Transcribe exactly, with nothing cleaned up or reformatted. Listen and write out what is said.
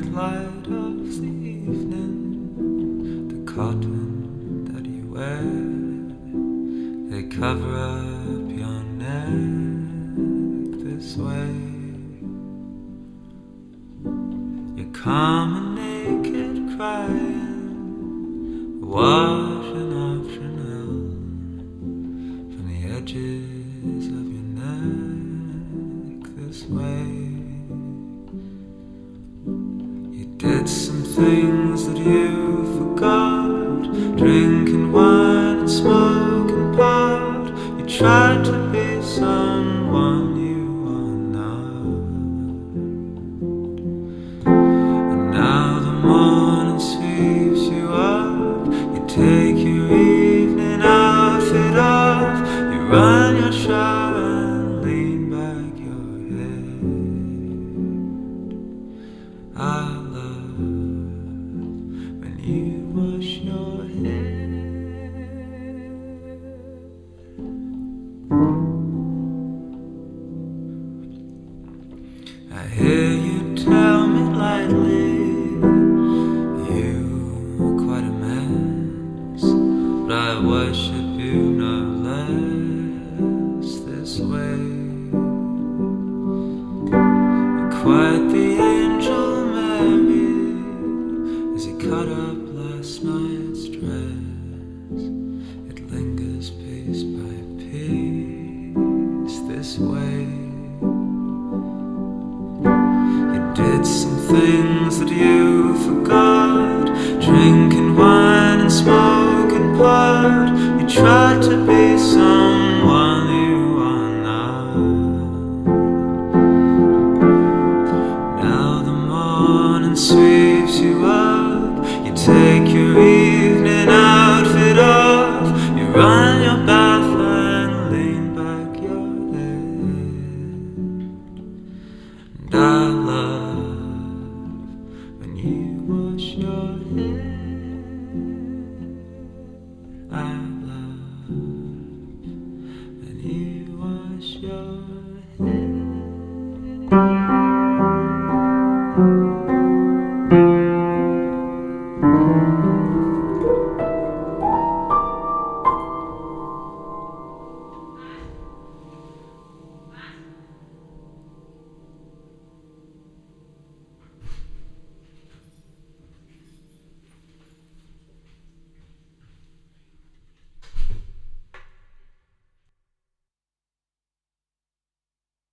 light of the evening, the cotton that you wear, they cover up your neck this way. You're coming naked, crying, washing off Chanel from the edges of your neck this way. You did some things that you forgot, drinking wine and smoking pot. You tried to be someone you are not, and now the morning sweeps you up. You take your evening outfit off, you run your shower and lean back your head. I love when you wash your head. I hear you tell me lightly you are quite a mess, but I worship you no less this way. You're quite the angel Mary as you cut up last night's dress. It lingers piece by piece this way. You did some things that you forgot, drinking wine and smoking pot. You tried to be someone you are not. Now the morning sweeps you up. You take your